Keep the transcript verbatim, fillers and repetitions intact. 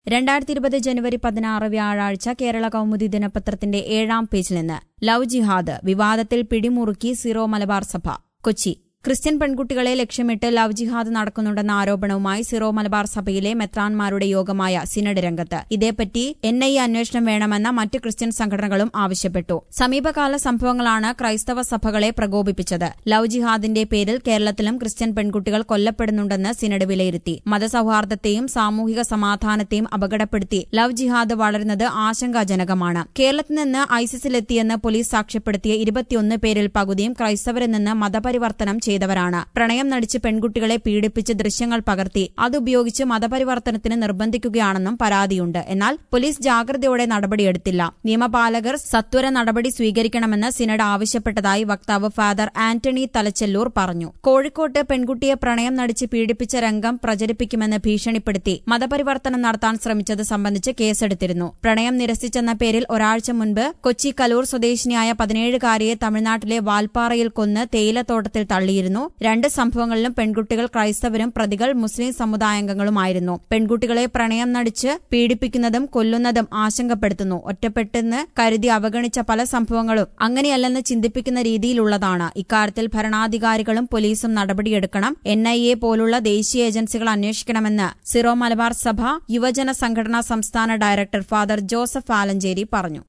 രണ്ടായിരത്തി ഇരുപത് ജനുവരി പതിനാറ് വ്യാഴാഴ്ച കേരള കൗമുദി ദിനപത്രത്തിന്റെ ഏഴാം പേജിൽ നിന്ന് ലവ് ജിഹാദ് വിവാദത്തിൽ പിടിമുറുക്കി സിറോ മലബാർ സഭ. കൊച്ചി. ക്രിസ്ത്യൻ പെൺകുട്ടികളെ ലക്ഷ്യമിട്ട് ലവ് ജിഹാദ് നടക്കുന്നുണ്ടെന്ന ആരോപണവുമായി സിറോ മലബാർ സഭയിലെ മെത്രാൻമാരുടെ യോഗമായ സിനഡ് രംഗത്ത്. ഇതേപ്പറ്റി എൻ ഐ എ അന്വേഷണം വേണമെന്ന മറ്റ് ക്രിസ്ത്യൻ സംഘടനകളും ആവശ്യപ്പെട്ടു. സമീപകാല സംഭവങ്ങളാണ് ക്രൈസ്തവ സഭകളെ പ്രകോപിപ്പിച്ചത്. ലവ് ജിഹാദിന്റെ പേരിൽ കേരളത്തിലും ക്രിസ്ത്യൻ പെൺകുട്ടികൾ കൊല്ലപ്പെടുന്നുണ്ടെന്ന് സിനഡ് വിലയിരുത്തി. മതസൌഹാർദ്ദത്തെയും സാമൂഹിക സമാധാനത്തെയും അപകടപ്പെടുത്തി ലവ് ജിഹാദ് വളരുന്നത് ആശങ്കാജനകമാണ്. കേരളത്തിൽ നിന്ന് ഐസിസിലെത്തിയെന്ന് പോലീസ് സാക്ഷ്യപ്പെടുത്തിയ ഇരുപത്തിയൊന്ന് പേരിൽ പകുതിയും ക്രൈസ്തവരിൽ നിന്ന് മതപരിവർത്തനം ചെയ്തവരാണ്. പ്രണയം നടിച്ച് പെൺകുട്ടികളെ പീഡിപ്പിച്ച് ദൃശ്യങ്ങൾ പകർത്തി അതുപയോഗിച്ച് മതപരിവർത്തനത്തിന് നിർബന്ധിക്കുകയാണെന്നും പരാതിയുണ്ട്. എന്നാൽ പോലീസ് ജാഗ്രതയോടെ നടപടിയെടുത്തില്ല. നിയമപാലകർ സത്വര നടപടി സ്വീകരിക്കണമെന്ന് സിനഡ് ആവശ്യപ്പെട്ടതായി വക്താവ് ഫാദർ ആന്റണി തലച്ചെല്ലൂർ പറഞ്ഞു. കോഴിക്കോട്ട് പെൺകുട്ടിയെ പ്രണയം നടിച്ച് പീഡിപ്പിച്ച രംഗം പ്രചരിപ്പിക്കുമെന്ന് ഭീഷണിപ്പെടുത്തി മതപരിവർത്തനം നടത്താൻ ശ്രമിച്ചത് സംബന്ധിച്ച് കേസെടുത്തിരുന്നു. പ്രണയം നിരസിച്ചെന്ന പേരിൽ ഒരാഴ്ച മുൻപ് കൊച്ചി കലൂർ സ്വദേശിനിയായ പതിനേഴുകാരിയെ തമിഴ്നാട്ടിലെ വാൽപ്പാറയിൽ കൊന്ന് തേയിലത്തോട്ടത്തിൽ തള്ളിയിരുന്നു. രണ്ട് സംഭവങ്ങളിലും പെൺകുട്ടികൾ ക്രൈസ്തവരും പ്രതികൾ മുസ്ലിം സമുദായാംഗങ്ങളുമായിരുന്നു. പെൺകുട്ടികളെ പ്രണയം നടിച്ച് പീഡിപ്പിക്കുന്നതും കൊല്ലുന്നതും ആശങ്കപ്പെടുത്തുന്നു. ഒറ്റപ്പെട്ടെന്ന് കരുതി അവഗണിച്ച പല സംഭവങ്ങളും അങ്ങനെയല്ലെന്ന് ചിന്തിപ്പിക്കുന്ന രീതിയിലുള്ളതാണ്. ഇക്കാര്യത്തിൽ ഭരണാധികാരികളും പോലീസും നടപടിയെടുക്കണം. എൻ ഐ എ പോലുള്ള ദേശീയ ഏജൻസികൾ അന്വേഷിക്കണമെന്ന് സിറോ മലബാർ സഭ യുവജന സംഘടനാ സംസ്ഥാന ഡയറക്ടർ ഫാദർ ജോസഫ് ആലഞ്ചേരി പറഞ്ഞു.